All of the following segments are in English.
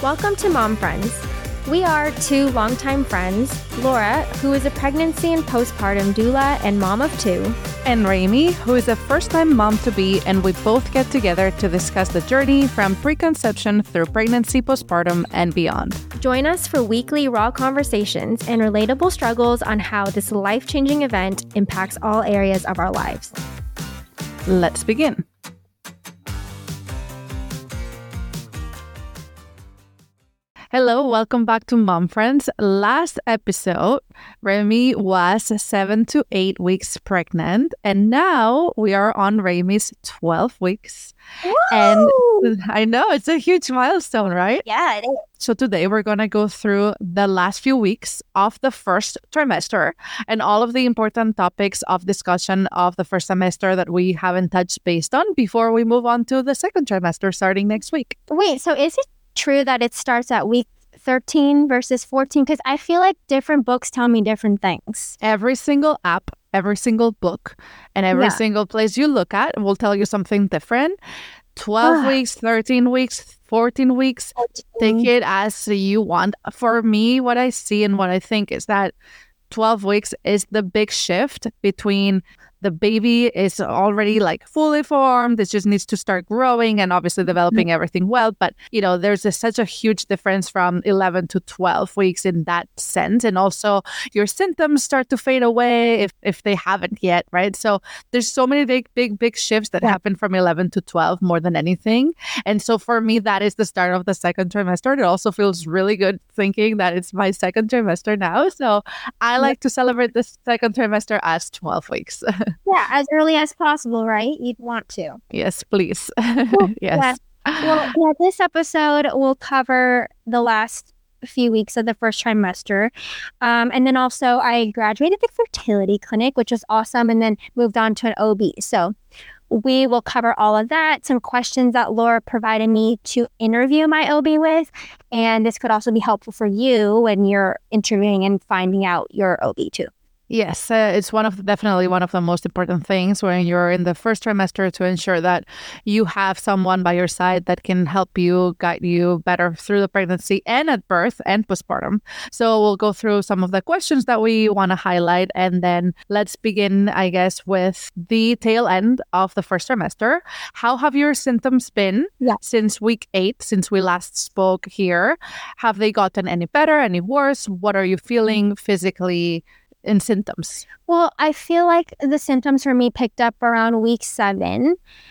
Welcome to Mom Friends. We are two longtime friends, Laura, who is a pregnancy and postpartum doula and mom of two, and Raimi, who is a first-time mom-to-be, and we both get together to discuss the journey from preconception through pregnancy, postpartum, and beyond. Join us for weekly raw conversations and relatable struggles on how this life-changing event impacts all areas of our lives. Let's begin. Hello, welcome back to Mom Friends. Last episode, Remy was 7 to 8 weeks pregnant, and now we are on Remy's 12 weeks. Woo! And I know, it's a huge milestone, right? Yeah, it is. So today we're going to go through the last few weeks of the first trimester and all of the important topics of discussion of the first semester that we haven't touched base on before we move on to the second trimester starting next week. Wait, so is it true that it starts at week 13 versus 14? Because I feel like different books tell me different things. Every single app, every single book, and every single place you look at will tell you something different. 12 weeks, 13 weeks, 14 weeks, take it as you want. For me, what I see and what I think is that 12 weeks is the big shift between the baby is already like fully formed. It just needs to start growing and obviously developing everything well. But, you know, there's such a huge difference from 11 to 12 weeks in that sense. And also your symptoms start to fade away if they haven't yet, right? So there's so many big shifts that happen from 11 to 12 more than anything. And so for me, that is the start of the second trimester. It also feels really good thinking that it's my second trimester now. So I like to celebrate the second trimester as 12 weeks. Yeah, as early as possible, right? You'd want to. Yes, please. Yes. Yeah. Well, this episode will cover the last few weeks of the first trimester. And then also I graduated the fertility clinic, which was awesome, and then moved on to an OB. So we will cover all of that, some questions that Laura provided me to interview my OB with. And this could also be helpful for you when you're interviewing and finding out your OB too. Yes, it's definitely one of the most important things when you're in the first trimester to ensure that you have someone by your side that can help you, guide you better through the pregnancy and at birth and postpartum. So we'll go through some of the questions that we want to highlight, and then let's begin, I guess, with the tail end of the first trimester. How have your symptoms been since week 8, since we last spoke here? Have they gotten any better, any worse? What are you feeling physically in symptoms? Well, I feel like the symptoms for me picked up around week 7.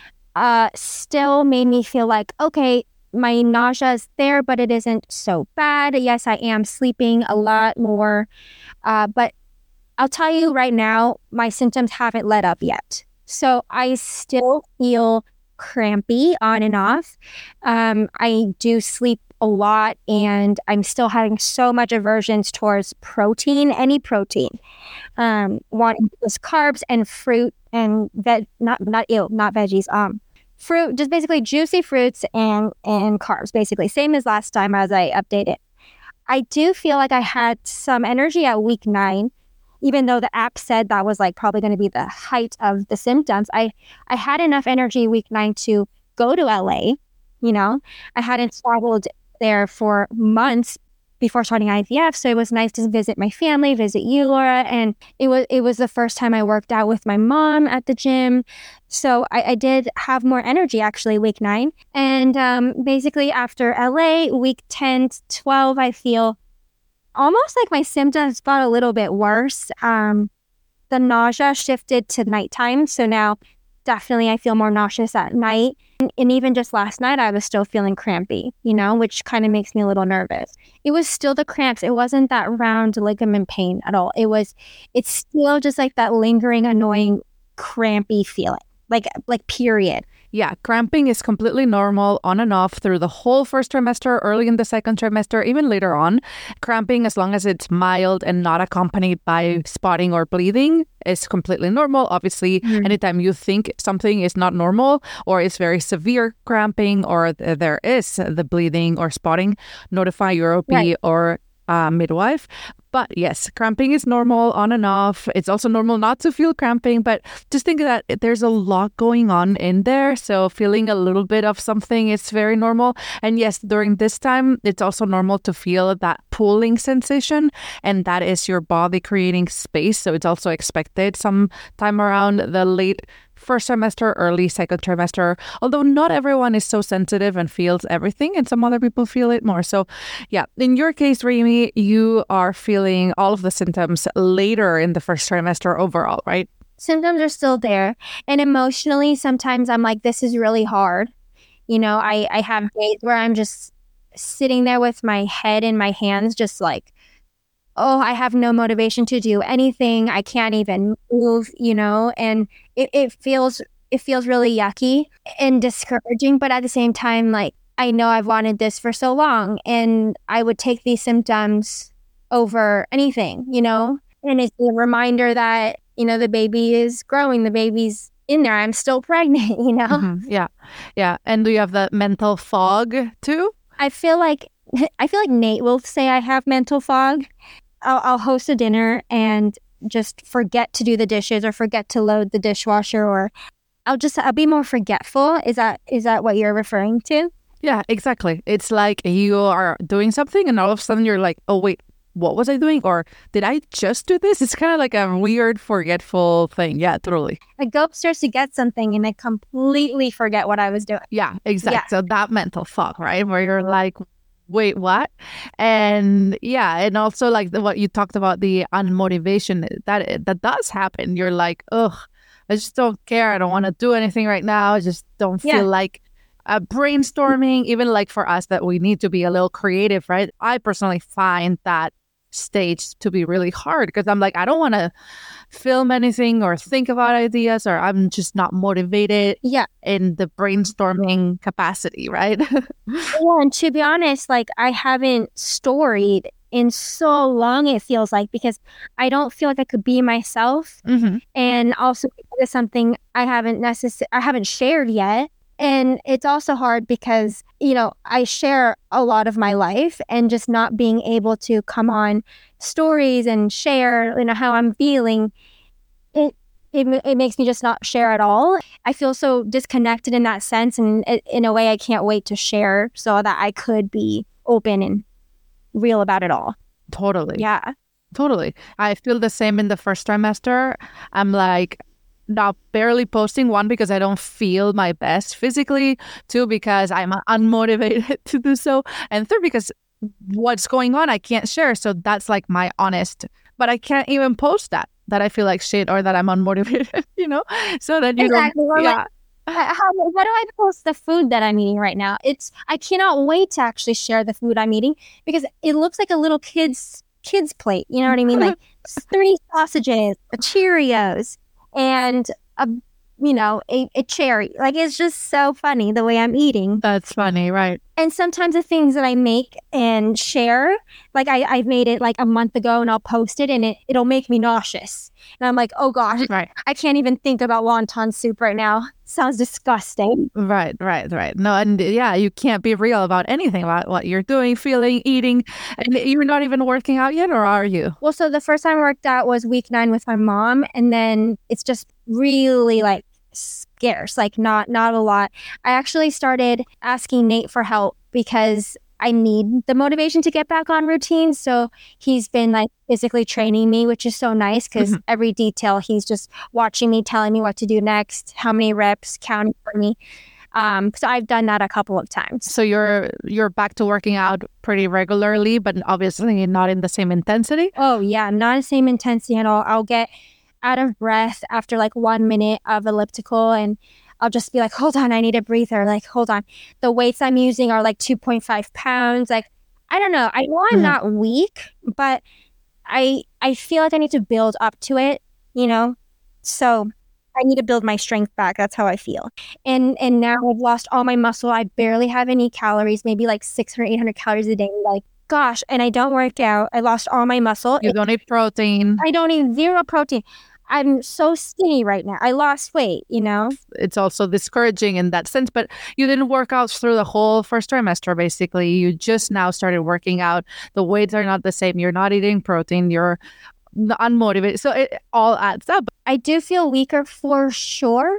Still made me feel like, okay, my nausea is there, but it isn't so bad. Yes, I am sleeping a lot more. But I'll tell you right now, my symptoms haven't let up yet. So I still feel crampy on and off. I do sleep a lot, and I'm still having so much aversions towards protein, any protein. Wanting just carbs and fruit and not veggies. Fruit, just basically juicy fruits and carbs, basically same as last time as I updated. I do feel like I had some energy at week 9, even though the app said that was like probably going to be the height of the symptoms. I had enough energy week 9 to go to LA. You know, I hadn't traveled there for months before starting IVF, so it was nice to visit my family, visit you, Laura, and it was the first time I worked out with my mom at the gym, so I did have more energy actually week 9, and basically after LA, week 10 to 12, I feel almost like my symptoms got a little bit worse. The nausea shifted to nighttime, so now definitely I feel more nauseous at night. And even just last night, I was still feeling crampy, you know, which kind of makes me a little nervous. It was still the cramps. It wasn't that round ligament pain at all. It's still just like that lingering, annoying, crampy feeling, like period. Yeah, cramping is completely normal on and off through the whole first trimester, early in the second trimester, even later on. Cramping, as long as it's mild and not accompanied by spotting or bleeding, is completely normal. Obviously, anytime you think something is not normal or is very severe cramping or there is the bleeding or spotting, notify your OB or midwife. But yes, cramping is normal on and off. It's also normal not to feel cramping, but just think that there's a lot going on in there. So feeling a little bit of something is very normal. And yes, during this time, it's also normal to feel that pulling sensation. And that is your body creating space. So it's also expected sometime around the late first trimester, early second trimester, although not everyone is so sensitive and feels everything, and some other people feel it more. So yeah, in your case, Remy, you are feeling all of the symptoms later in the first trimester overall, right? Symptoms are still there. And emotionally, sometimes I'm like, this is really hard. You know, I have days where I'm just sitting there with my head in my hands, just like, oh, I have no motivation to do anything. I can't even move, you know, and it feels really yucky and discouraging. But at the same time, like, I know I've wanted this for so long, and I would take these symptoms over anything, you know, and it's a reminder that, you know, the baby is growing, the baby's in there. I'm still pregnant, you know? Mm-hmm. Yeah. Yeah. And do you have that mental fog too? I feel like Nate will say I have mental fog. I'll host a dinner and just forget to do the dishes or forget to load the dishwasher, or I'll be more forgetful. Is that what you're referring to? Yeah, exactly. It's like you are doing something and all of a sudden you're like, oh, wait, what was I doing? Or did I just do this? It's kind of like a weird forgetful thing. Yeah, totally. I go upstairs to get something and I completely forget what I was doing. Yeah, exactly. Yeah. So that mental fog, right? Where you're like, wait, what? And yeah, and also like what you talked about, the unmotivation, that does happen. You're like, ugh, I just don't care. I don't want to do anything right now. I just don't feel like brainstorming, even like for us that we need to be a little creative, right? I personally find that stage to be really hard because I'm like, I don't want to film anything or think about ideas, or I'm just not motivated in the brainstorming capacity, right? Yeah, and to be honest, like, I haven't storied in so long, it feels like, because I don't feel like I could be myself. Mm-hmm. And also it's something I haven't shared yet. And it's also hard because, you know, I share a lot of my life, and just not being able to come on stories and share, you know, how I'm feeling, it makes me just not share at all. I feel so disconnected in that sense, and in a way I can't wait to share so that I could be open and real about it all. Totally. Yeah. Totally. I feel the same in the first trimester. I'm like, now barely posting, one, because I don't feel my best physically, two, because I'm unmotivated to do so, and third, because what's going on I can't share. So that's like my honest, but I can't even post that I feel like shit or that I'm unmotivated, you know? So that you exactly. don't, yeah. What do I post the food that I'm eating right now? I cannot wait to actually share the food I'm eating, because it looks like a little kid's plate. You know what I mean? Like 3 sausages, Cheerios, and a cherry. Like, it's just so funny the way I'm eating. That's funny, right? And sometimes the things that I make and share, like I've made it like a month ago and I'll post it and it'll make me nauseous. And I'm like, oh gosh, right. I can't even think about wonton soup right now. Sounds disgusting. Right. No, and yeah, you can't be real about anything about what you're doing, feeling, eating. And you're not even working out yet, or are you? Well, so the first time I worked out was week 9 with my mom. And then it's just really like scarce, like not a lot. I actually started asking Nate for help because I need the motivation to get back on routine. So he's been like physically training me, which is so nice because every detail he's just watching me, telling me what to do next, how many reps, counting for me. So I've done that a couple of times. So you're back to working out pretty regularly, but obviously not in the same intensity? Oh yeah, not the same intensity at all. I'll get out of breath after like 1 minute of elliptical, and I'll just be like, hold on, I need a breather. Like, hold on. The weights I'm using are like 2.5 pounds. Like, I don't know. I know I'm not weak, but I feel like I need to build up to it, you know? So I need to build my strength back. That's how I feel. And now I've lost all my muscle. I barely have any calories, maybe like 600, 800 calories a day. Like, gosh, and I don't work out. I lost all my muscle. You don't eat protein. I don't eat zero protein. I'm so skinny right now. I lost weight, you know? It's also discouraging in that sense, but you didn't work out through the whole first trimester, basically. You just now started working out. The weights are not the same. You're not eating protein. You're unmotivated. So it all adds up. I do feel weaker for sure.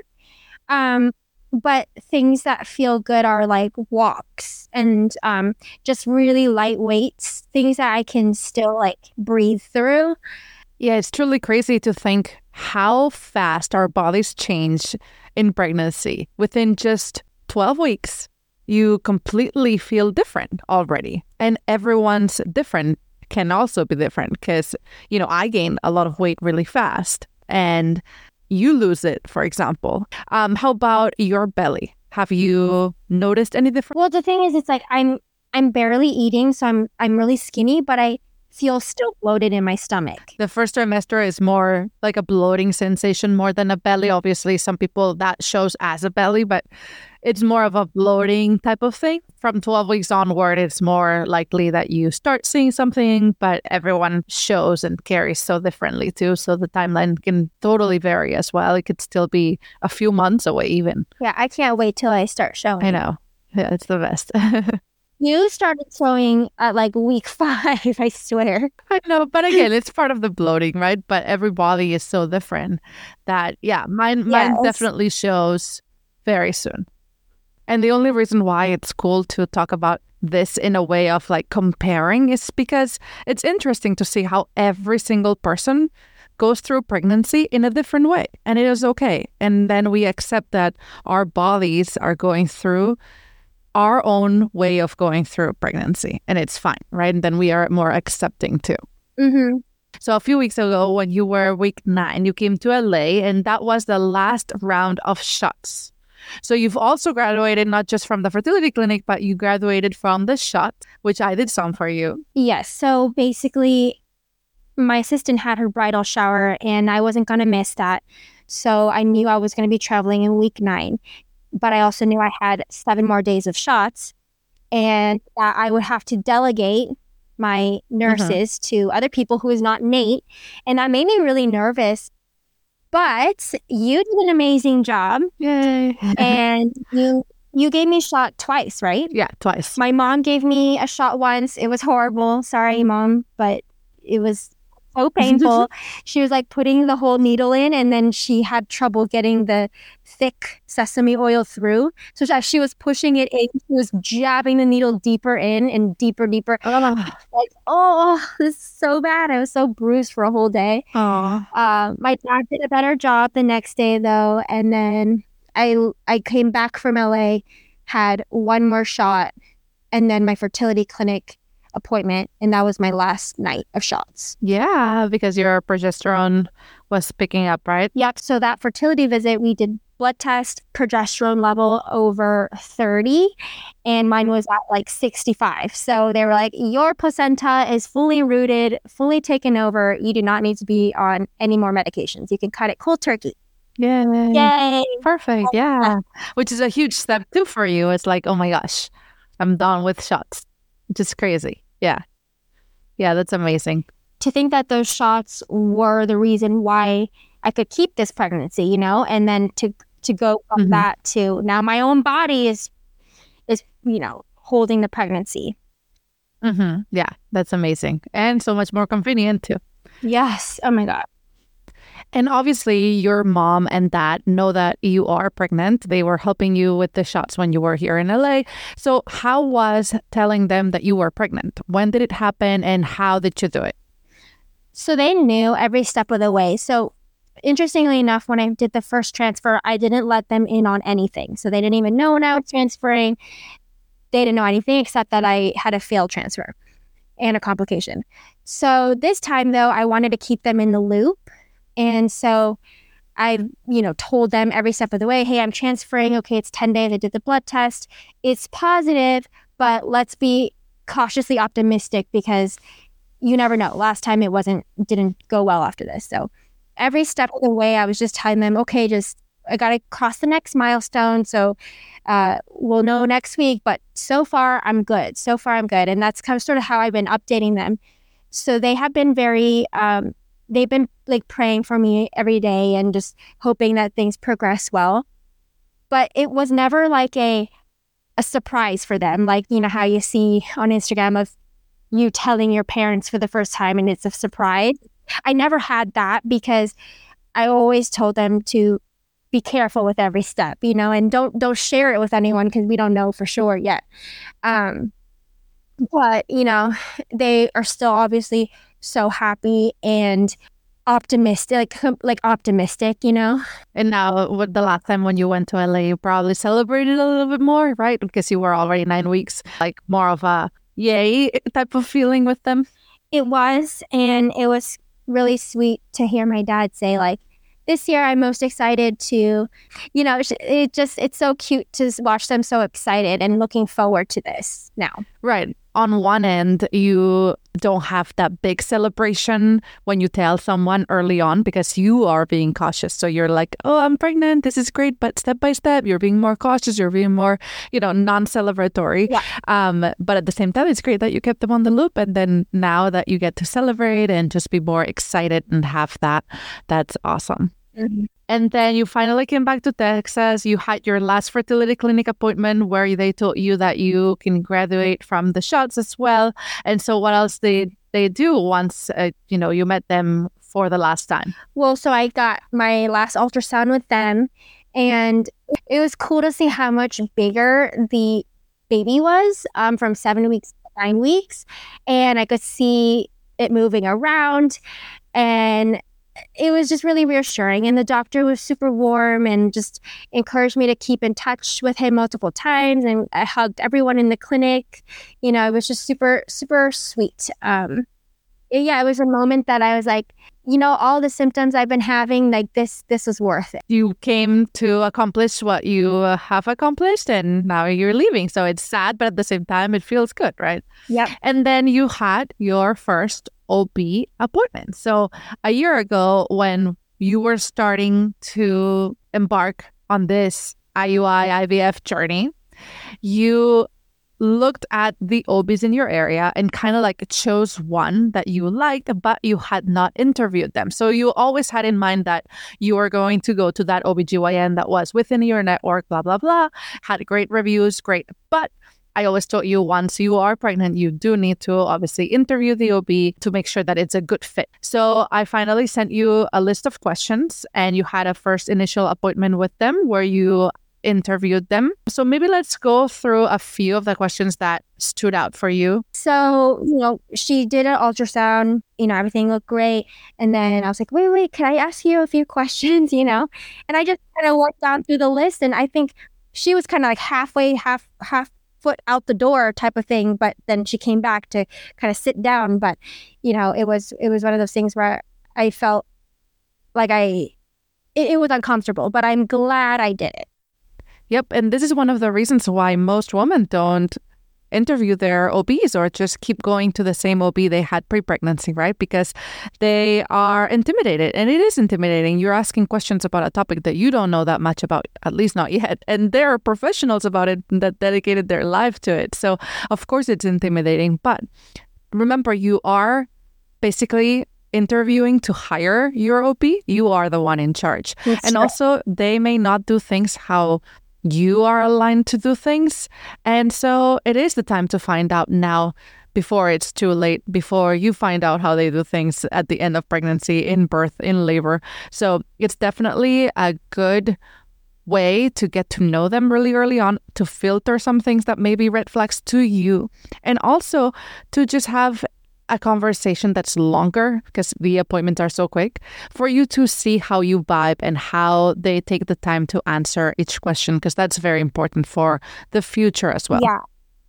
But things that feel good are like walks and just really light weights, things that I can still like breathe through. Yeah, it's truly crazy to think how fast our bodies change in pregnancy. Within just 12 weeks, you completely feel different already. And everyone's different, can also be different because, you know, I gain a lot of weight really fast and you lose it, for example. How about your belly? Have you noticed any difference? Well, the thing is, it's like I'm barely eating, so I'm really skinny, but I feel still bloated in my stomach. The first trimester is more like a bloating sensation more than a belly. Obviously, some people that shows as a belly, but it's more of a bloating type of thing. From 12 weeks onward, it's more likely that you start seeing something, but everyone shows and carries so differently too. So the timeline can totally vary as well. It could still be a few months away even. Yeah, I can't wait till I start showing. I know. Yeah, it's the best. You started showing at like week 5, I swear. I know, but again, it's part of the bloating, right? But every body is so different that, yeah, mine definitely shows very soon. And the only reason why it's cool to talk about this in a way of like comparing is because it's interesting to see how every single person goes through pregnancy in a different way. And it is okay. And then we accept that our bodies are going through our own way of going through pregnancy. And it's fine, right? And then we are more accepting too. Mm-hmm. So a few weeks ago, when you were week 9, you came to LA, and that was the last round of shots. So you've also graduated not just from the fertility clinic, but you graduated from the shot, which I did some for you. Yes. So basically, my assistant had her bridal shower, and I wasn't going to miss that. So I knew I was going to be traveling in week 9. But I also knew I had 7 more days of shots and that I would have to delegate my nurses to other people who is not Nate. And that made me really nervous. But you did an amazing job. Yay. And you gave me a shot twice, right? Yeah, twice. My mom gave me a shot once. It was horrible. Sorry, Mom, but it was so painful. She was like putting the whole needle in, and then she had trouble getting the thick sesame oil through. So as she was pushing it in, she was jabbing the needle deeper in and deeper. Like, oh, this is so bad. I was so bruised for a whole day. My dad did a better job the next day though, and then I came back from LA, had one more shot, and then my fertility clinic appointment, and that was my last night of shots. Yeah, because your progesterone was picking up, right? Yep. So that fertility visit, we did blood test, progesterone level over 30, and mine was at like 65. So they were like, your placenta is fully rooted, fully taken over. You do not need to be on any more medications. You can cut it cold turkey. Yay. Perfect. Yeah. Which is a huge step too for you. It's like, oh my gosh, I'm done with shots. Which is crazy. Yeah. Yeah, that's amazing. To think that those shots were the reason why I could keep this pregnancy, you know, and then to go from that to now my own body is, you know, holding the pregnancy. Yeah, that's amazing. And so much more convenient too. Yes. Oh my God. And obviously your mom and dad know that you are pregnant. They were helping you with the shots when you were here in LA. So how was telling them that you were pregnant? When did it happen and how did you do it? So they knew every step of the way. So interestingly enough, when I did the first transfer, I didn't let them in on anything. So they didn't even know when I was transferring. They didn't know anything except that I had a failed transfer and a complication. So this time though, I wanted to keep them in the loop. And so I, you know, told them every step of the way, hey, I'm transferring. Okay, it's 10 days. I did the blood test. It's positive, but let's be cautiously optimistic because you never know. Last time it didn't go well after this. So every step of the way, I was just telling them, okay, I got to cross the next milestone. So we'll know next week. But so far, I'm good. And that's kind of sort of how I've been updating them. So they have been very they've been like praying for me every day and just hoping that things progress well. But it was never like a surprise for them. Like, you know, how you see on Instagram of you telling your parents for the first time and it's a surprise. I never had that because I always told them to be careful with every step, you know, and don't share it with anyone because we don't know for sure yet. But, you know, they are still obviously so happy and optimistic, you know. And now, with the last time when you went to LA, you probably celebrated a little bit more, right? Because you were already 9 weeks, like more of a yay type of feeling with them. It was, and it was really sweet to hear my dad say, like, this year I'm most excited to, you know, it's so cute to watch them so excited and looking forward to this now. Right. On one end, you don't have that big celebration when you tell someone early on because you are being cautious. So you're like, oh, I'm pregnant. This is great. But step by step, you're being more cautious. You're being more, you know, non-celebratory. Yeah. But at the same time, it's great that you kept them on the loop. And then now that you get to celebrate and just be more excited and have that, that's awesome. Mm-hmm. And then you finally came back to Texas. You had your last fertility clinic appointment where they told you that you can graduate from the shots as well. And so what else did they do once, you know, you met them for the last time? Well, so I got my last ultrasound with them, and it was cool to see how much bigger the baby was from 7 weeks to 9 weeks. And I could see it moving around, and it was just really reassuring. And the doctor was super warm and just encouraged me to keep in touch with him multiple times. And I hugged everyone in the clinic. You know, it was just super, super sweet. Yeah, it was a moment that I was like, you know, all the symptoms I've been having, like this was worth it. You came to accomplish what you have accomplished, and now you're leaving. So it's sad, but at the same time, it feels good, right? Yep. And then you had your first OB appointment. So a year ago, when you were starting to embark on this IUI IVF journey, you looked at the OBs in your area and kind of like chose one that you liked, but you had not interviewed them. So you always had in mind that you were going to go to that OBGYN that was within your network, blah, blah, blah, had great reviews, great. But I always told you once you are pregnant, you do need to obviously interview the OB to make sure that it's a good fit. So I finally sent you a list of questions and you had a first initial appointment with them where you interviewed them. So maybe let's go through a few of the questions that stood out for you. So, you know, she did an ultrasound, you know, everything looked great. And then I was like, wait, can I ask you a few questions, you know? And I just kind of worked down through the list. And I think she was kind of like half foot out the door type of thing, but then she came back to kind of sit down. But you know, it was one of those things where I felt like it was uncomfortable, but I'm glad I did it. Yep, and this is one of the reasons why most women don't interview their OBs or just keep going to the same OB they had pre-pregnancy, right? Because they are intimidated, and it is intimidating. You're asking questions about a topic that you don't know that much about, at least not yet. And there are professionals about it that dedicated their life to it. So, of course, it's intimidating. But remember, you are basically interviewing to hire your OB. You are the one in charge. That's and right. Also, they may not do things how you are aligned to do things. And so it is the time to find out now before it's too late, before you find out how they do things at the end of pregnancy, in birth, in labor. So it's definitely a good way to get to know them really early on, to filter some things that may be red flags to you, and also to just have a conversation that's longer because the appointments are so quick for you to see how you vibe and how they take the time to answer each question, because that's very important for the future as well. Yeah.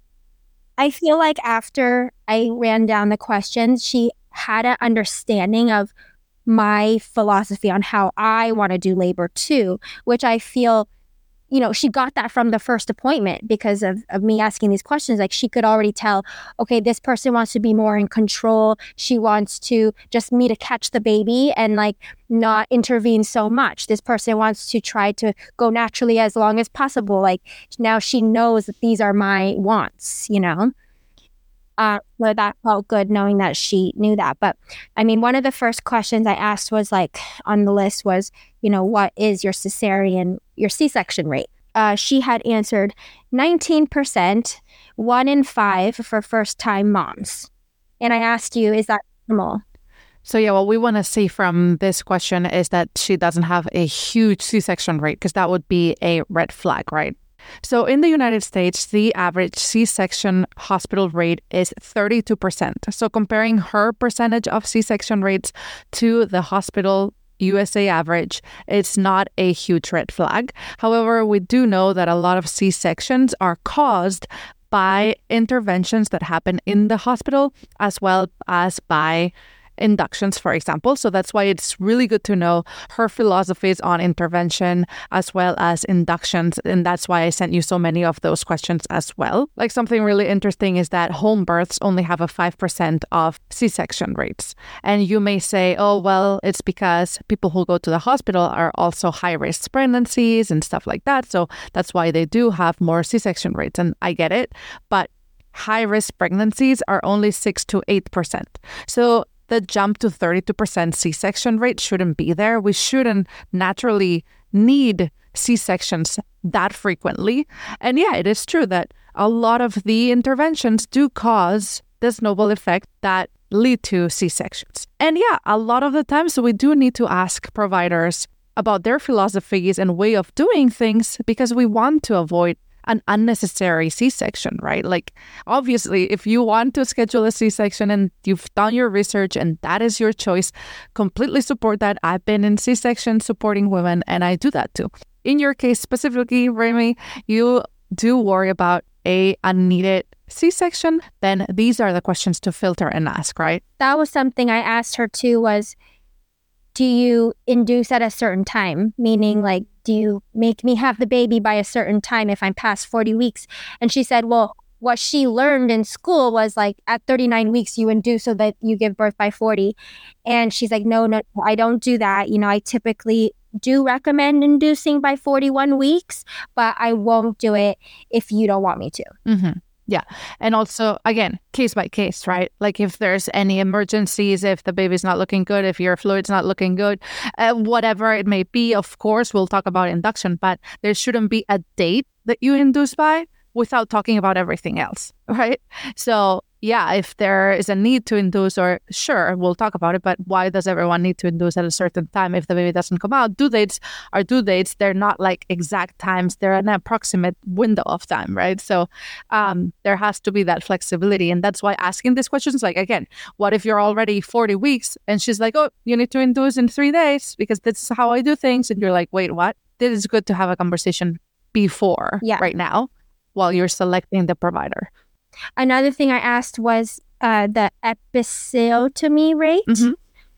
I feel like after I ran down the questions, she had an understanding of my philosophy on how I want to do labor too, which I feel, you know, she got that from the first appointment because of me asking these questions. Like, she could already tell, okay, this person wants to be more in control. She wants to just me to catch the baby and like not intervene so much. This person wants to try to go naturally as long as possible. Like, now she knows that these are my wants, you know? So that felt good knowing that she knew that. But I mean, one of the first questions I asked was like on the list was, what is your C-section rate? She had answered 19%, 1 in 5 for first-time moms. And I asked you, is that normal? So yeah, what we want to see from this question is that she doesn't have a huge C-section rate, because that would be a red flag, right? So in the United States, the average C-section hospital rate is 32%. So comparing her percentage of C-section rates to the hospital USA average, it's not a huge red flag. However, we do know that a lot of C-sections are caused by interventions that happen in the hospital, as well as by inductions, for example. So that's why it's really good to know her philosophies on intervention as well as inductions. And that's why I sent you so many of those questions as well. Like, something really interesting is that home births only have a 5% of C-section rates. And you may say, oh, well, it's because people who go to the hospital are also high-risk pregnancies and stuff like that. So that's why they do have more C-section rates. And I get it. But high-risk pregnancies are only 6 to 8%. So the jump to 32% C-section rate shouldn't be there. We shouldn't naturally need C-sections that frequently. And yeah, it is true that a lot of the interventions do cause this snowball effect that lead to C-sections. And yeah, a lot of the times we do need to ask providers about their philosophies and way of doing things, because we want to avoid an unnecessary C-section, right? Like, obviously, if you want to schedule a C-section and you've done your research and that is your choice, completely support that. I've been in C-section supporting women, and I do that too. In your case specifically, Remy, you do worry about a unneeded C-section, then these are the questions to filter and ask, right? That was something I asked her too, was, do you induce at a certain time? Meaning, like, do you make me have the baby by a certain time if I'm past 40 weeks? And she said, well, what she learned in school was like at 39 weeks, you induce so that you give birth by 40. And she's like, no, I don't do that. I typically do recommend inducing by 41 weeks, but I won't do it if you don't want me to. Mm-hmm. Yeah. And also, again, case by case, right? Like, if there's any emergencies, if the baby's not looking good, if your fluid's not looking good, whatever it may be, of course, we'll talk about induction, but there shouldn't be a date that you induce by without talking about everything else, right? So yeah, if there is a need to induce, or sure, we'll talk about it, but why does everyone need to induce at a certain time if the baby doesn't come out? Due dates are due dates. They're not like exact times. They're an approximate window of time, right? So there has to be that flexibility. And that's why asking these questions, like, again, what if you're already 40 weeks and she's like, oh, you need to induce in 3 days because this is how I do things. And you're like, wait, what? This is good to have a conversation before, right now, while you're selecting the provider. Another thing I asked was the episiotomy rate,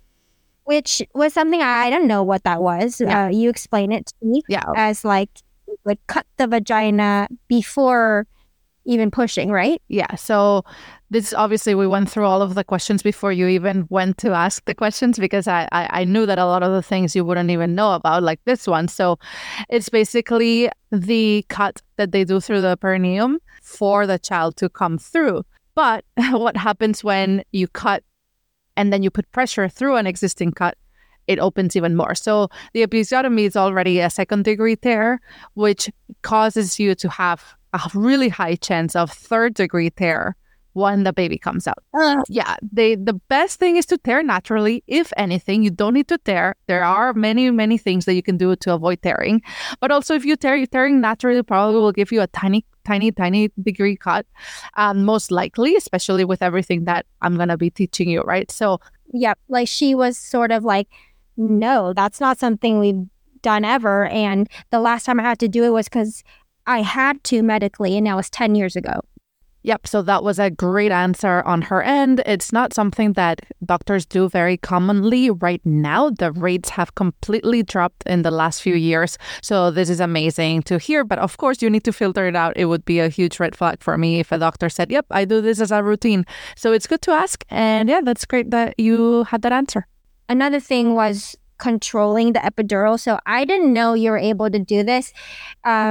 which was something I don't know what that was. Yeah. You explain it to me as like you would cut the vagina before even pushing, right? Yeah. So this, obviously, we went through all of the questions before you even went to ask the questions, because I knew that a lot of the things you wouldn't even know about, like this one. So it's basically the cut that they do through the perineum for the child to come through. But what happens when you cut and then you put pressure through an existing cut? It opens even more. So the episiotomy is already a second-degree tear, which causes you to have a really high chance of third-degree tear when the baby comes out. Yeah, the best thing is to tear naturally. If anything, you don't need to tear. There are many, many things that you can do to avoid tearing. But also, if you tear, you're tearing naturally probably will give you a tiny degree cut, most likely, especially with everything that I'm going to be teaching you, right? So, yeah, like she was sort of like, no, that's not something we've done ever. And the last time I had to do it was because I had to medically, and that was 10 years ago. Yep. So that was a great answer on her end. It's not something that doctors do very commonly right now. The rates have completely dropped in the last few years. So this is amazing to hear. But of course, you need to filter it out. It would be a huge red flag for me if a doctor said, yep, I do this as a routine. So it's good to ask. And yeah, that's great that you had that answer. Another thing was controlling the epidural. So I didn't know you were able to do this.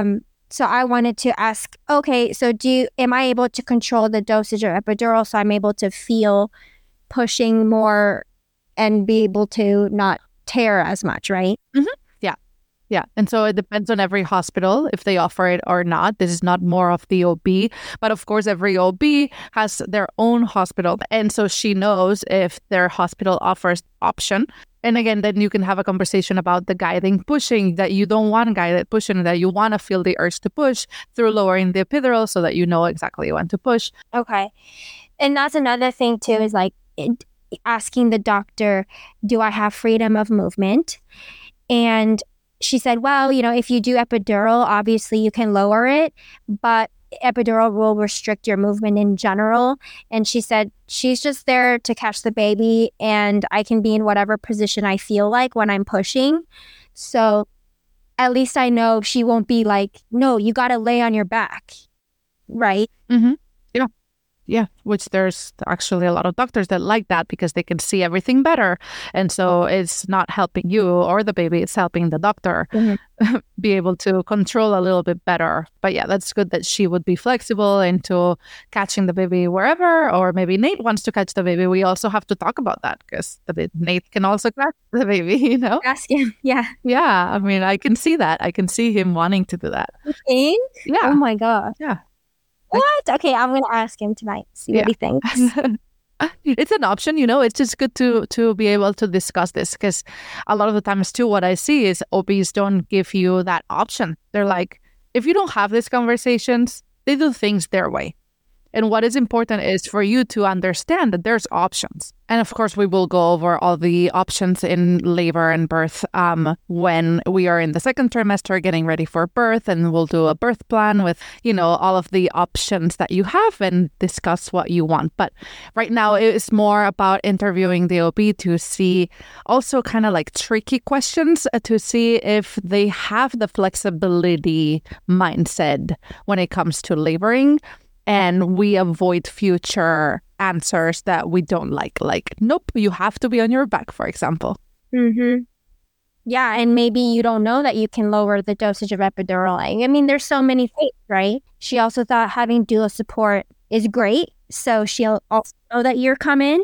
So I wanted to ask, okay, so am I able to control the dosage of epidural so I'm able to feel pushing more and be able to not tear as much, right? Mm-hmm. Yeah. And so it depends on every hospital if they offer it or not. This is not more of the OB, but of course, every OB has their own hospital. And so she knows if their hospital offers option. And again, then you can have a conversation about the guiding pushing, that you don't want guided pushing, that you want to feel the urge to push through lowering the epidural so that you know exactly when to push. Okay. And that's another thing too, is like asking the doctor, do I have freedom of movement? And she said, well, if you do epidural, obviously you can lower it, but epidural will restrict your movement in general. And she said she's just there to catch the baby, and I can be in whatever position I feel like when I'm pushing. So at least I know she won't be like, no, you got to lay on your back, right? Mm-hmm. Yeah, which there's actually a lot of doctors that like that because they can see everything better. And so it's not helping you or the baby, it's helping the doctor be able to control a little bit better. But yeah, that's good that she would be flexible into catching the baby wherever, or maybe Nate wants to catch the baby. We also have to talk about that because Nate can also catch the baby, Ask him, yeah. Yeah, I mean, I can see that. I can see him wanting to do that. You think? Yeah. Oh my God. Yeah. What? Okay, I'm going to ask him tonight, see what he thinks. It's an option, it's just good to be able to discuss this, because a lot of the times too, what I see is OBs don't give you that option. They're like, if you don't have these conversations, they do things their way. And what is important is for you to understand that there's options. And of course, we will go over all the options in labor and birth when we are in the second trimester getting ready for birth. And we'll do a birth plan with, all of the options that you have and discuss what you want. But right now, it's more about interviewing the OB to see also kind of like tricky questions to see if they have the flexibility mindset when it comes to laboring. And we avoid future answers that we don't like nope, you have to be on your back, for example. Mm-hmm. Yeah, and maybe you don't know that you can lower the dosage of epidural. I mean, there's so many things, right? She also thought having doula support is great, so she'll also know that you're coming.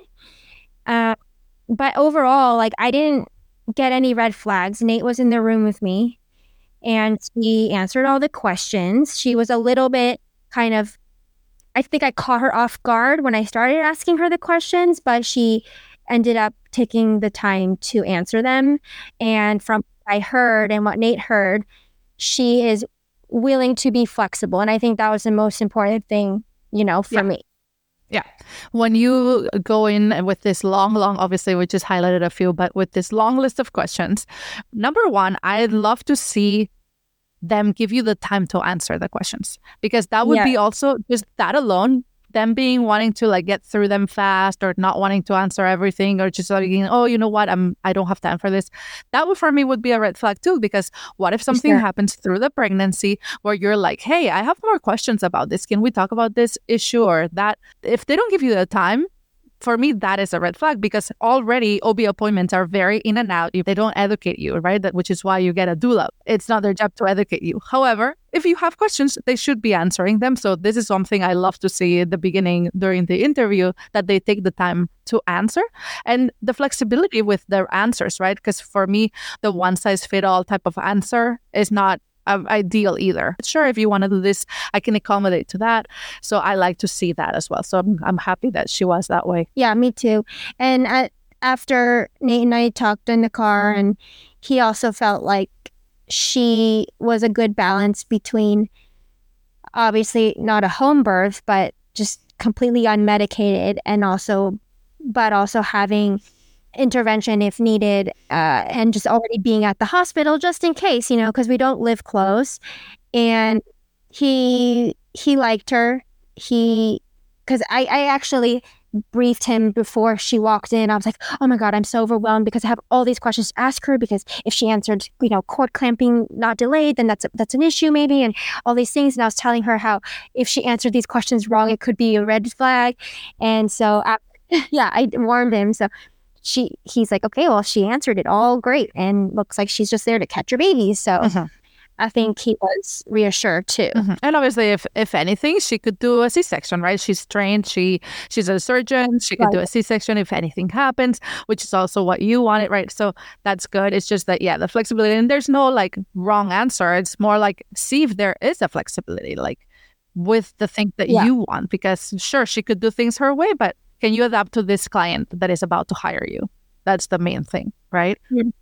But overall, I didn't get any red flags. Nate was in the room with me, and he answered all the questions. She was a little bit kind of, I think I caught her off guard when I started asking her the questions, but she ended up taking the time to answer them. And from what I heard and what Nate heard, she is willing to be flexible. And I think that was the most important thing, for me. Yeah. When you go in with this long, obviously we just highlighted a few, but with this long list of questions, number one, I'd love to see them give you the time to answer the questions, because that would be also just that alone, them being wanting to get through them fast or not wanting to answer everything, or just oh, you know what, I don't have time for this. That would, for me, would be a red flag too, because what if something happens through the pregnancy where you're like, hey, I have more questions about this. Can we talk about this issue or that? If they don't give you the time, for me, that is a red flag, because already OB appointments are very in and out if they don't educate you, right? Which is why you get a doula. It's not their job to educate you. However, if you have questions, they should be answering them. So this is something I love to see at the beginning during the interview, that they take the time to answer, and the flexibility with their answers, right? Because for me, the one-size-fit-all type of answer is not ideal either. Sure, if you want to do this, I can accommodate to that. So I like to see that as well. So I'm happy that she was that way. Yeah, me too. And after Nate and I talked in the car, and he also felt like she was a good balance between obviously not a home birth, but just completely unmedicated, and also having intervention if needed, and just already being at the hospital just in case, because we don't live close. And he liked her. Because I actually briefed him before she walked in. I was like, oh my God, I'm so overwhelmed because I have all these questions to ask her, because if she answered, cord clamping not delayed, then that's an issue maybe, and all these things. And I was telling her how if she answered these questions wrong, it could be a red flag. And so I warned him. So he's like, okay, well, she answered it all great, and looks like she's just there to catch her baby. So I think he was reassured too. And obviously, if anything, she could do a C-section, right? She's trained. She's a surgeon. She could do a C-section if anything happens, which is also what you wanted, right? So that's good. It's just that, the flexibility. And there's no like wrong answer. It's more like see if there is a flexibility, like with the thing that you want. Because sure, she could do things her way, but can you adapt to this client that is about to hire you? That's the main thing, right?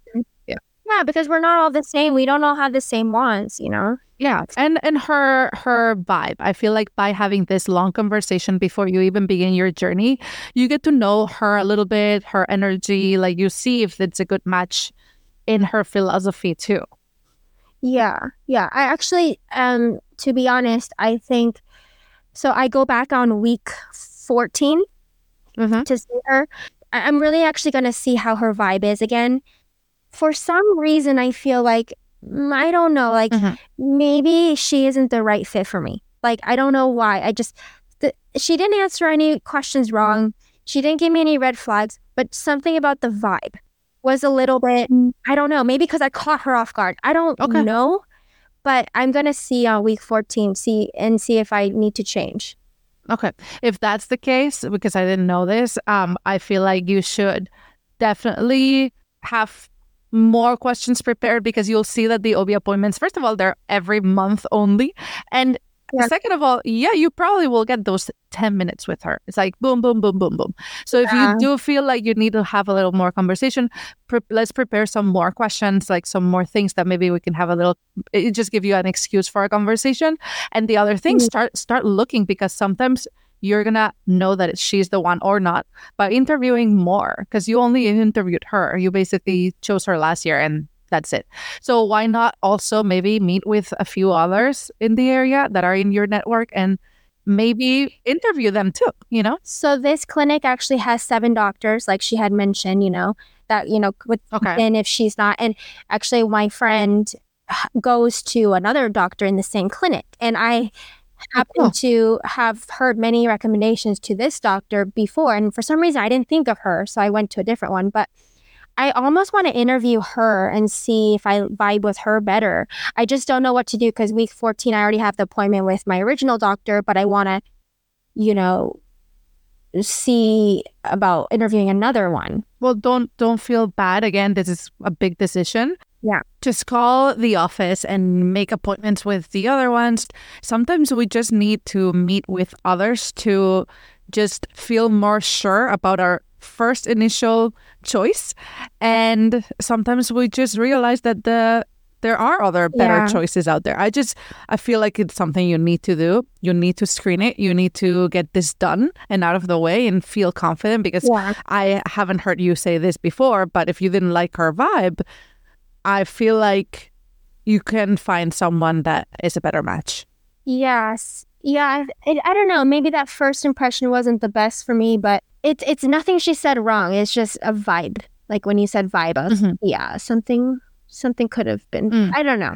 Yeah, because we're not all the same. We don't all have the same wants, Yeah, and her vibe. I feel like by having this long conversation before you even begin your journey, you get to know her a little bit, her energy. Like you see if it's a good match in her philosophy too. Yeah. I actually, to be honest, I think so. I go back on week 14 to see her. I'm really actually going to see how her vibe is again. For some reason, I feel like, I don't know, like maybe she isn't the right fit for me. Like, I don't know why. She didn't answer any questions wrong. She didn't give me any red flags, but something about the vibe was a little bit, I don't know, maybe because I caught her off guard. I don't know, but I'm going to see on week 14, see if I need to change. Okay. If that's the case, because I didn't know this, I feel like you should definitely have more questions prepared, because you'll see that the OB appointments, first of all, they're every month only. And second of all, you probably will get those 10 minutes with her. It's like boom, boom, boom, boom, boom. So if you do feel like you need to have a little more conversation, let's prepare some more questions, like some more things that maybe we can have it just give you an excuse for a conversation. And the other thing, start looking, because sometimes you're going to know that she's the one or not by interviewing more, because you only interviewed her. You basically chose her last year and that's it. So why not also maybe meet with a few others in the area that are in your network and maybe interview them too, So this clinic actually has 7 doctors, like she had mentioned, that, and if she's not. And actually my friend goes to another doctor in the same clinic. And I happen to have heard many recommendations to this doctor before, and for some reason I didn't think of her, so I went to a different one. But I almost want to interview her and see if I vibe with her better. I just don't know what to do, because week 14 I already have the appointment with my original doctor, but I want to see about interviewing another one. Well, don't feel bad. Again, this is a big decision. Yeah. Just call the office and make appointments with the other ones. Sometimes we just need to meet with others to just feel more sure about our first initial choice. And sometimes we just realize that there are other better choices out there. I feel like it's something you need to do. You need to screen it. You need to get this done and out of the way and feel confident, because I haven't heard you say this before, but if you didn't like her vibe, I feel like you can find someone that is a better match. Yes. Yeah. I don't know. Maybe that first impression wasn't the best for me, but it's nothing she said wrong. It's just a vibe. Like when you said vibe, I was, something could have been. I don't know.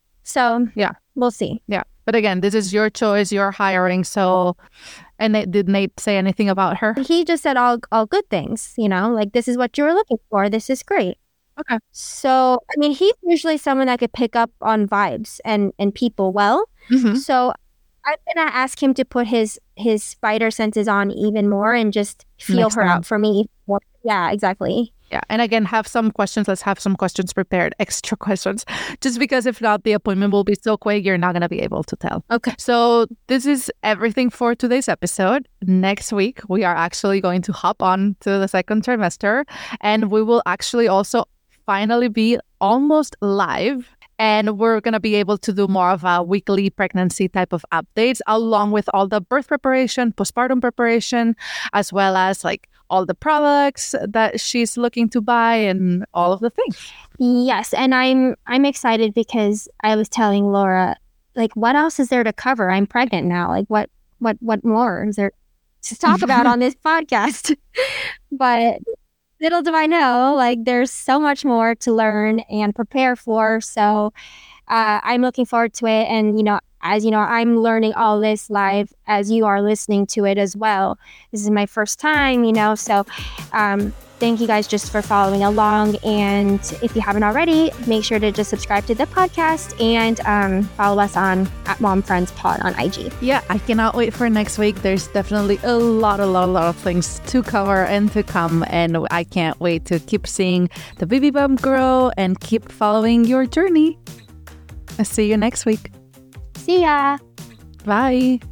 So we'll see. Yeah. But again, this is your choice. You're hiring. So, and did Nate say anything about her? He just said all good things, like this is what you were looking for. This is great. Okay. So, I mean, he's usually someone that could pick up on vibes and people well. So I'm going to ask him to put his spider senses on even more and just feel her out for me. Yeah, exactly. Yeah. And again, have some questions. Let's have some questions prepared, extra questions, just because if not, the appointment will be so quick, you're not going to be able to tell. Okay. So this is everything for today's episode. Next week, we are actually going to hop on to the second trimester, and we will actually also finally be almost live. And we're going to be able to do more of a weekly pregnancy type of updates, along with all the birth preparation, postpartum preparation, as well as like all the products that she's looking to buy and all of the things. Yes. And I'm excited because I was telling Laura, like, what else is there to cover? I'm pregnant now. Like, what more is there to talk about on this podcast? But little do I know, like, there's so much more to learn and prepare for. So I'm looking forward to it. And, as you know, I'm learning all this live as you are listening to it as well. This is my first time, so thank you guys just for following along. And if you haven't already, make sure to just subscribe to the podcast and follow us on @MomFriendsPod on IG. Yeah, I cannot wait for next week. There's definitely a lot of things to cover and to come. And I can't wait to keep seeing the baby bump grow and keep following your journey. I'll see you next week. See ya. Bye.